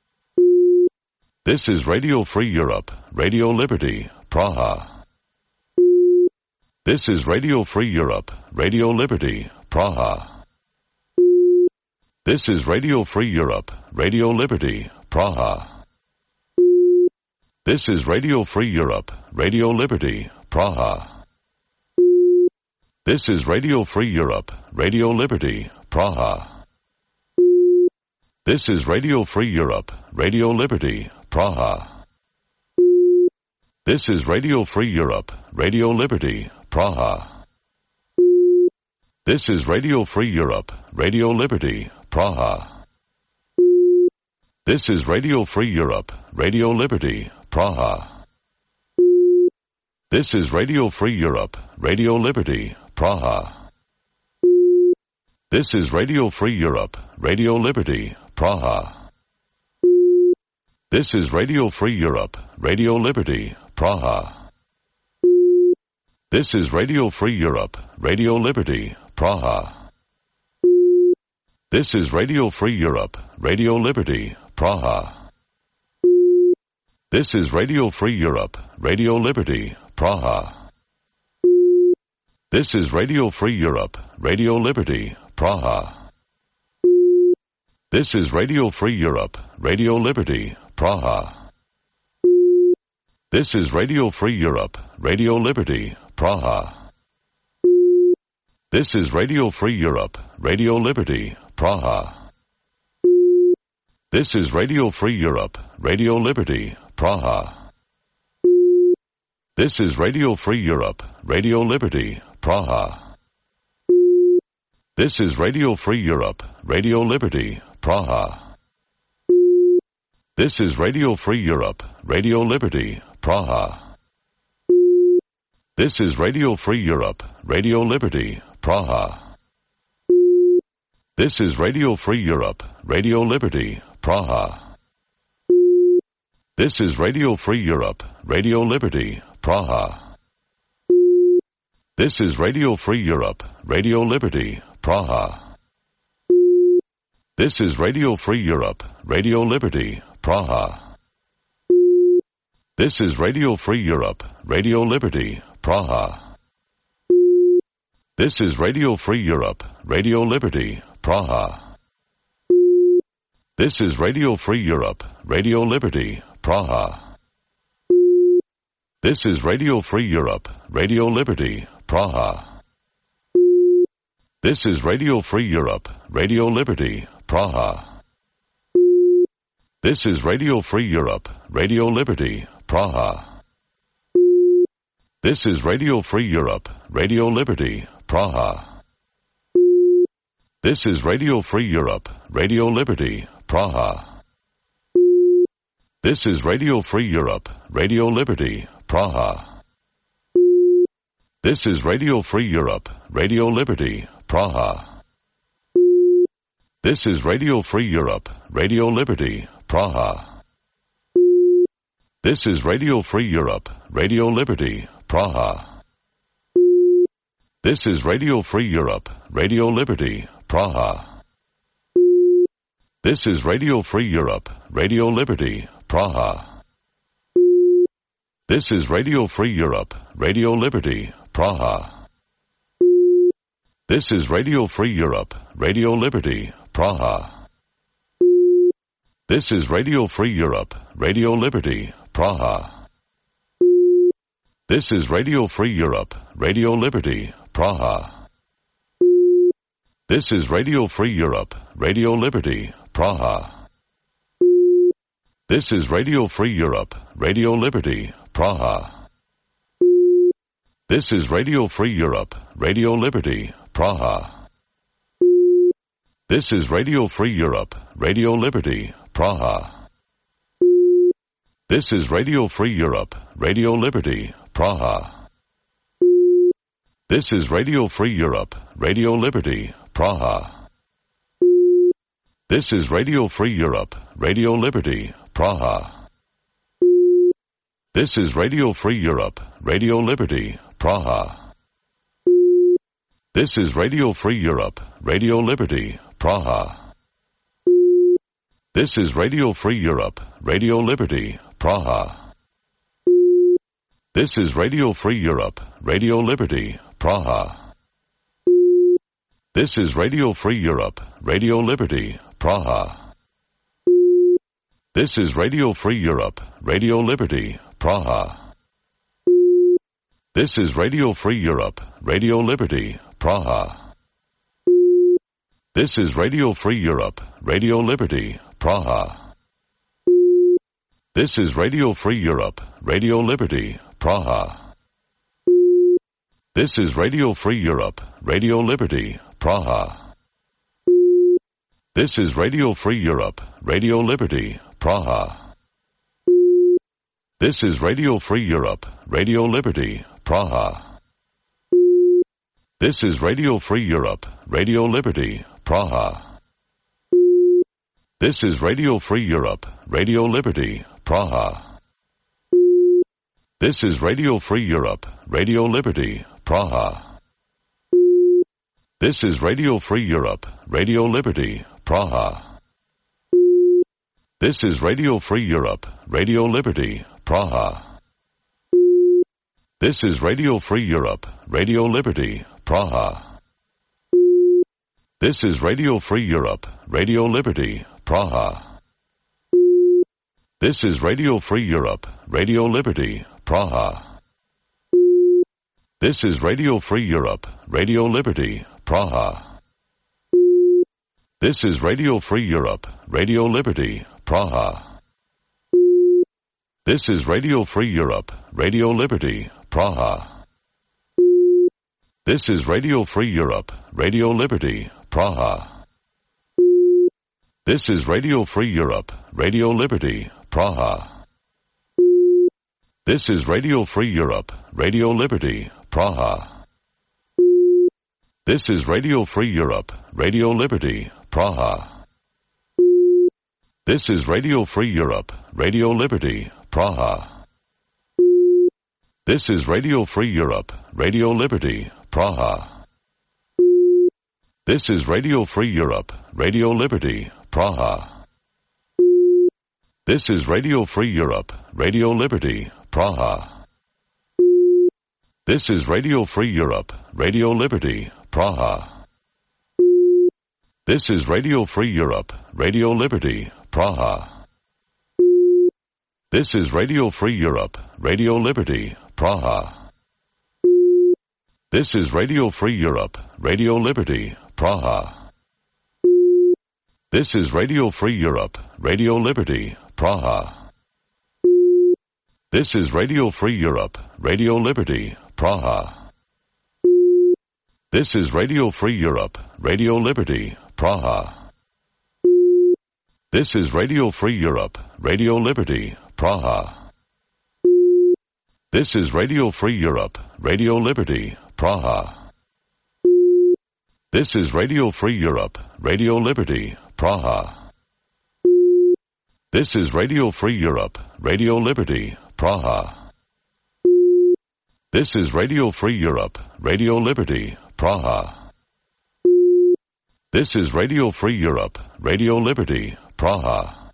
This is Radio Free Europe, Radio Liberty, Praha. This is Radio Free Europe, Radio Liberty, Praha. This is Radio Free Europe, Radio Liberty, Praha. This is Radio Free Europe, Radio Liberty, Praha. This is Radio Free Europe, Radio Liberty, Praha. This is Radio Free Europe, Radio Liberty, Praha. This is Radio Free Europe, Radio Liberty, Praha. This is Radio Free Europe, Radio Liberty, Praha. This is Radio Free Europe, Radio Liberty, Praha. This is Radio Free Europe, Radio Liberty, Praha. This is Radio Free Europe, Radio Liberty, Praha. This is Radio Free Europe, Radio Liberty, Praha. This is Radio Free Europe, Radio Liberty, Praha. This is Radio Free Europe, Radio Liberty, Praha. This is Radio Free Europe, Radio Liberty, Praha. This is Radio Free Europe, Radio Liberty, Praha. This is Radio Free Europe, Radio Liberty, Praha. This is Radio Free Europe, Radio Liberty, Praha. This is Radio Free Europe, Radio Liberty, Praha. This is Radio Free Europe, Radio Liberty, Praha. This is Radio Free Europe, Radio Liberty, Praha. This is Radio Free Europe, Radio Liberty, Praha. This is Radio Free Europe, Radio Liberty, Praha. This is Radio Free Europe, Radio Liberty, Praha. This is Radio Free Europe, Radio Liberty, Praha. This is Radio Free Europe, Radio Liberty, Praha. This is Radio Free Europe, Radio Liberty, Praha. This is Radio Free Europe, Radio Liberty, Praha. This is Radio Free Europe, Radio Liberty, Praha. This is Radio Free Europe, Radio Liberty, Praha. This is Radio Free Europe, Radio Liberty, Praha. This is Radio Free Europe, Radio Liberty, Praha. This is Radio Free Europe, Radio Liberty, Praha. This is Radio Free Europe, Radio Liberty, Praha. This is Radio Free Europe, Radio Liberty, Praha. This is Radio Free Europe, Radio Liberty, Praha. This is Radio Free Europe, Radio Liberty, Praha. This is Radio Free Europe, Radio Liberty, Praha. This is Radio Free Europe, Radio Liberty, Praha. This is Radio Free Europe, Radio Liberty, Praha. This is Radio Free Europe, Radio Liberty, Praha. This is Radio Free Europe, Radio Liberty, Praha. This is Radio Free Europe, Radio Liberty, Praha. This is Radio Free Europe, Radio Liberty, Praha. This is Radio Free Europe, Radio Liberty, Praha. This is Radio Free Europe, Radio Liberty, Praha. This is Radio Free Europe, Radio Liberty, Praha. This is Radio Free Europe, Radio Liberty, Praha. This is Radio Free Europe, Radio Liberty, Praha. This is Radio Free Europe, Radio Liberty, Praha. This is Radio Free Europe, Radio Liberty, Praha. This is Radio Free Europe, Radio Liberty, Praha. This is Radio Free Europe, Radio Liberty, Praha. This is Radio Free Europe, Radio Liberty, Praha. This is Radio Free Europe, Radio Liberty, Praha. This is Radio Free Europe, Radio Liberty, Praha. This is Radio Free Europe, Radio Liberty, Praha. This is Radio Free Europe, Radio Liberty, Praha. This is Radio Free Europe, Radio Liberty, Praha. This is Radio Free Europe, Radio Liberty, Praha. This is Radio Free Europe, Radio Liberty, Praha. This is Radio Free Europe, Radio Liberty, Praha. This is Radio Free Europe, Radio Liberty, Praha. This is Radio Free Europe, Radio Liberty, Praha. This is Radio Free Europe, Radio Liberty, Praha. This is Radio Free Europe, Radio Liberty, Praha. This is Radio Free Europe, Radio Liberty, Praha. This is Radio Free Europe, Radio Liberty, Praha. This is Radio Free Europe, Radio Liberty, Praha. This is Radio Free Europe, Radio Liberty, Praha. This is Radio Free Europe, Radio Liberty, Praha. This is Radio Free Europe, Radio Liberty, Praha. This is Radio Free Europe, Radio Liberty, Praha. This is Radio Free Europe, Radio Liberty, Praha. This is Radio Free Europe, Radio Liberty, Praha. This is Radio Free Europe, Radio Liberty, Praha. This is Radio Free Europe, Radio Liberty, Praha. This is Radio Free Europe, Radio Liberty, Praha. This is Radio Free Europe, Radio Liberty, Praha. This is Radio Free Europe, Radio Liberty, Praha. This is Radio Free Europe, Radio Liberty, Praha. This is Radio Free Europe, Radio Liberty, Praha. This is Radio Free Europe, Radio Liberty, Praha. This is Radio Free Europe, Radio Liberty, Praha. This is Radio Free Europe, Radio Liberty, Praha. This is Radio Free Europe, Radio Liberty, Praha. This is Radio Free Europe, Radio Liberty, Praha. This is Radio Free Europe, Radio Liberty, Praha. This is Radio Free Europe, Radio Liberty, Praha. This is Radio Free Europe, Radio Liberty, Praha. This is Radio Free Europe, Radio Liberty, Praha. This is Radio Free Europe, Radio Liberty, Praha. This is Radio Free Europe, Radio Liberty, Praha. This is Radio Free Europe, Radio Liberty, Praha. This is Radio Free Europe, Radio Liberty, Praha. This is Radio Free Europe, Radio Liberty, Praha. This is Radio Free Europe, Radio Liberty, Praha.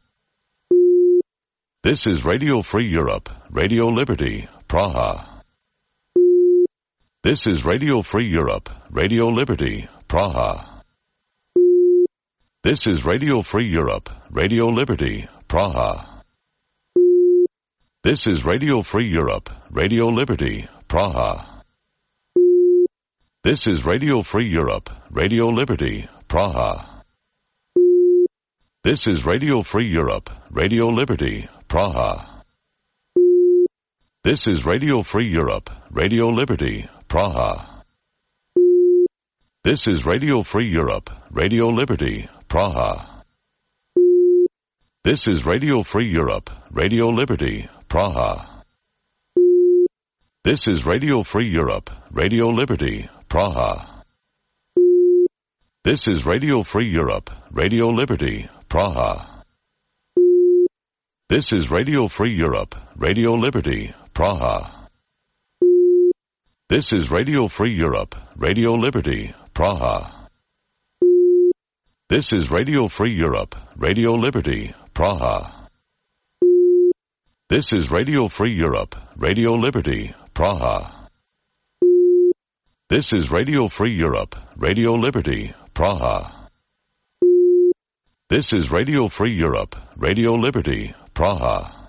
This is Radio Free Europe, Radio Liberty, Praha. This is Radio Free Europe, Radio Liberty, Praha. This is Radio Free Europe, Radio Liberty, Praha. This is Radio Free Europe, Radio Liberty, Praha. This is Radio Free Europe, Radio Liberty, Praha. This is Radio Free Europe, Radio Liberty, Praha. This is Radio Free Europe, Radio Liberty, Praha. This is Radio Free Europe, Radio Liberty, Praha. This is Radio Free Europe, Radio Liberty, Praha. This is Radio Free Europe, Radio Liberty, Praha. This is Radio Free Europe, Radio Liberty, Praha. This is Radio Free Europe, Radio Liberty, Praha. This is Radio Free Europe, Radio Liberty, Praha. This is Radio Free Europe, Radio Liberty, Praha. This is Radio Free Europe, Radio Liberty, Praha. This is Radio Free Europe, Radio Liberty, Praha. This is Radio Free Europe, Radio Liberty, Praha.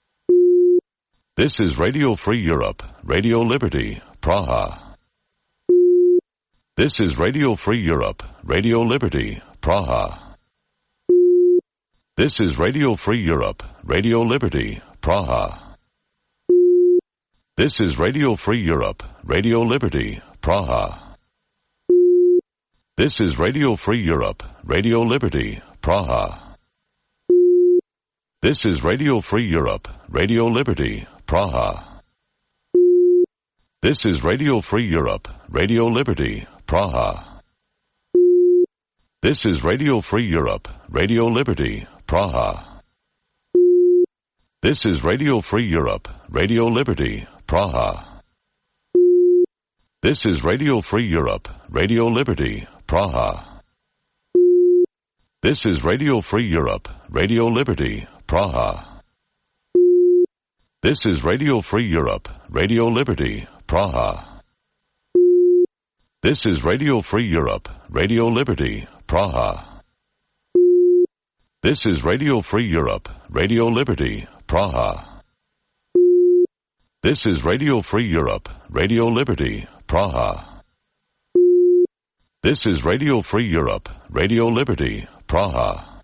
This is Radio Free Europe, Radio Liberty, Praha. This is Radio Free Europe, Radio Liberty, Praha. This is Radio Free Europe, Radio Liberty, Praha. This is Radio Free Europe, Radio Liberty, Praha. This is Radio Free Europe, Radio Liberty, Praha. This is Radio Free Europe, Radio Liberty, Praha. This is Radio Free Europe, Radio Liberty, Praha. This is Radio Free Europe, Radio Liberty, Praha. This is Radio Free Europe, Radio Liberty, Praha. This is Radio Free Europe, Radio Liberty, Praha. This is Radio Free Europe, Radio Liberty, Praha. This is Radio Free Europe, Radio Liberty, Praha. This is Radio Free Europe, Radio Liberty, Praha. This is Radio Free Europe, Radio Liberty, Praha. This is Radio Free Europe, Radio Liberty, Praha. This is Radio Free Europe, Radio Liberty, Praha.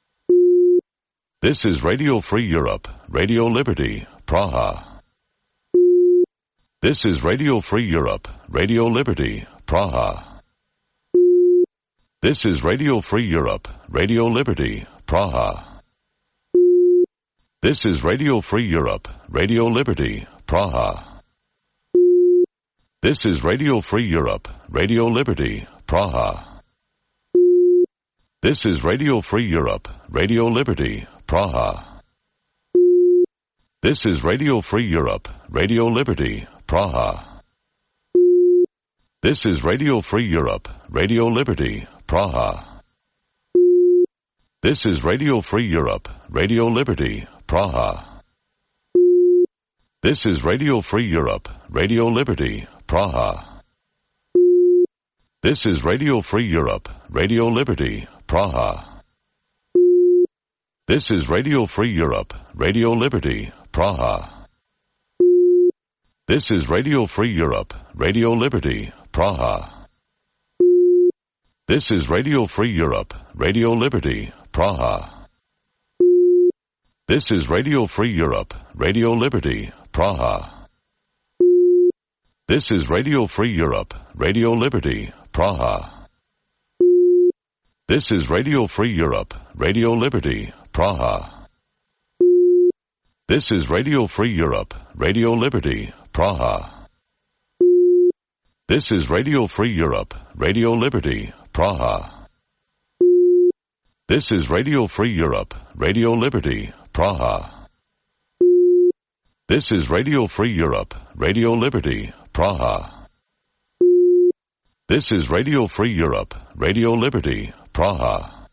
This is Radio Free Europe, Radio Liberty, Praha. This is Radio Free Europe, Radio Liberty, Praha. This is Radio Free Europe, Radio Liberty, Praha. This is Radio Free Europe, Radio Liberty, Praha. This is Radio Free Europe, Radio Liberty, Praha. This is Radio Free Europe, Radio Liberty, Praha. This is Radio Free Europe, Radio Liberty, Praha. This is Radio Free Europe, Radio Liberty, Praha. This is Radio Free Europe, Radio Liberty, Praha. This is Radio Free Europe, Radio Liberty, Praha. This is Radio Free Europe, Radio Liberty, Praha. This is Radio Free Europe, Radio Liberty, Praha. This is Radio Free Europe, Radio Liberty, Praha. This is Radio Free Europe, Radio Liberty, Praha. This is Radio Free Europe, Radio Liberty, Praha. This is Radio Free Europe, Radio Liberty, Praha. This is Radio Free Europe, Radio Liberty, Praha. This is Radio Free Europe, Radio Liberty, Praha. This is Radio Free Europe, Radio Liberty, Praha. This is Radio Free Europe, Radio Liberty, Praha. This is Radio Free Europe, Radio Liberty, Praha. This is Radio Free Europe, Radio Liberty, Praha.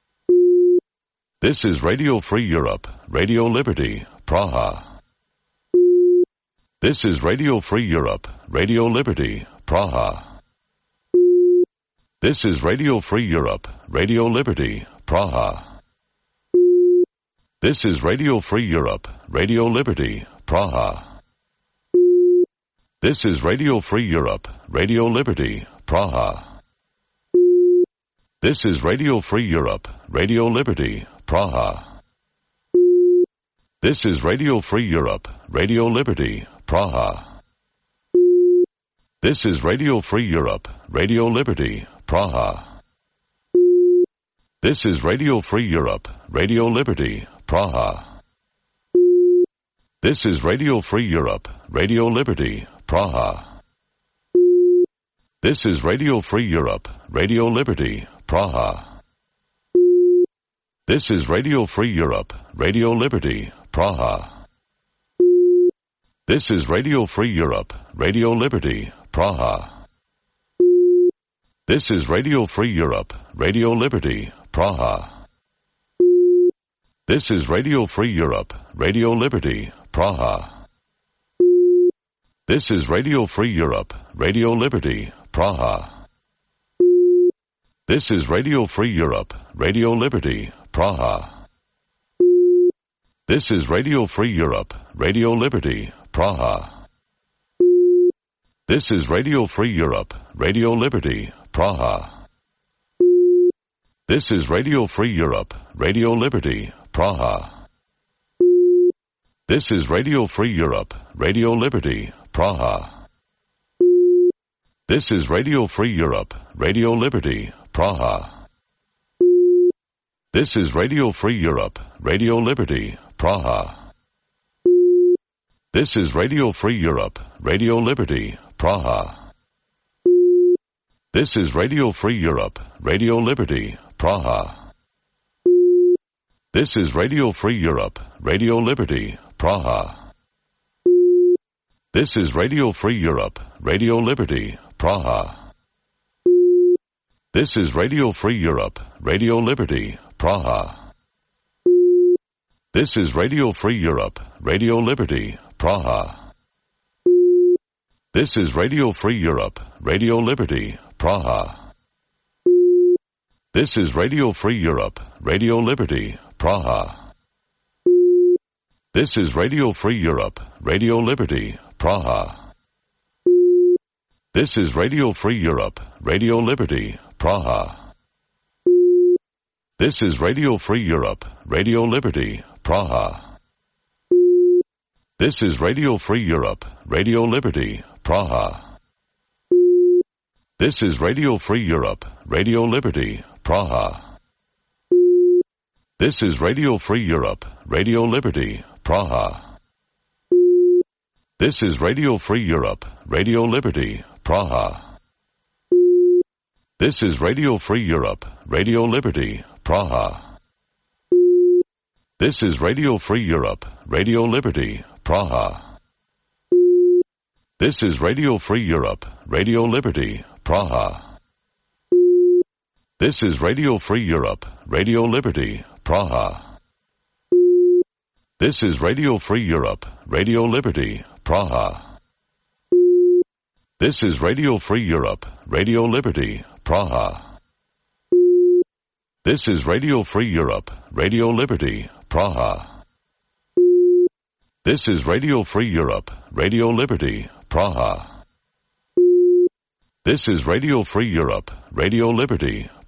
This is Radio Free Europe, Radio Liberty, Praha. This is Radio Free Europe, Radio Liberty, Praha. This is Radio Free Europe, Radio Liberty, Praha. This is Radio Free Europe, Radio Liberty, Praha. This is Radio Free Europe, Radio Liberty, Praha. This is Radio Free Europe, Radio Liberty, Praha. This is Radio Free Europe, Radio Liberty, Praha. This is Radio Free Europe, Radio Liberty, Praha. This is Radio Free Europe, Radio Liberty, Praha. This is Radio Free Europe, Radio Liberty, Praha. This is Radio Free Europe, Radio Liberty, Praha. This is Radio Free Europe, Radio Liberty, Praha. This is Radio Free Europe, Radio Liberty, Praha. This is Radio Free Europe, Radio Liberty, Praha. This is Radio Free Europe, Radio Liberty, Praha. This is Radio Free Europe, Radio Liberty, Praha. This is Radio Free Europe, Radio Liberty, Praha. This is Radio Free Europe, Radio Liberty, Praha. This is Radio Free Europe, Radio Liberty, Praha. This is Radio Free Europe, Radio Liberty, Praha. This is Radio Free Europe, Radio Liberty, Praha. This is Radio Free Europe, Radio Liberty, Praha. This is Radio Free Europe, Radio Liberty, Praha. This is Radio Free Europe, Radio Liberty, Praha. This is Radio Free Europe, Radio Liberty, Praha. This is Radio Free Europe, Radio Liberty, Praha. This is Radio Free Europe, Radio Liberty, Praha. This is Radio Free Europe, Radio Liberty, Praha. This is Radio Free Europe, Radio Liberty, Praha. This is Radio Free Europe, Radio Liberty, Praha. This is Radio Free Europe, Radio Liberty, Praha. This is Radio Free Europe, Radio Liberty, Praha. This is Radio Free Europe, Radio Liberty, Praha. This is Radio Free Europe, Radio Liberty, Praha. This is Radio Free Europe, Radio Liberty, Praha. This is Radio Free Europe, Radio Liberty, Praha. This is Radio Free Europe, Radio Liberty, Praha. This is Radio Free Europe, Radio Liberty, Praha. This is Radio Free Europe, Radio Liberty, Praha. This is Radio Free Europe, Radio Liberty, Praha. This is Radio Free Europe, Radio Liberty, Praha. This is Radio Free Europe, Radio Liberty, Praha. This is Radio Free Europe, Radio Liberty, Praha. This is Radio Free Europe, Radio Liberty, Praha. This is Radio Free Europe, Radio Liberty, Praha. This is Radio Free Europe, Radio Liberty, Praha. This is Radio Free Europe, Radio Liberty,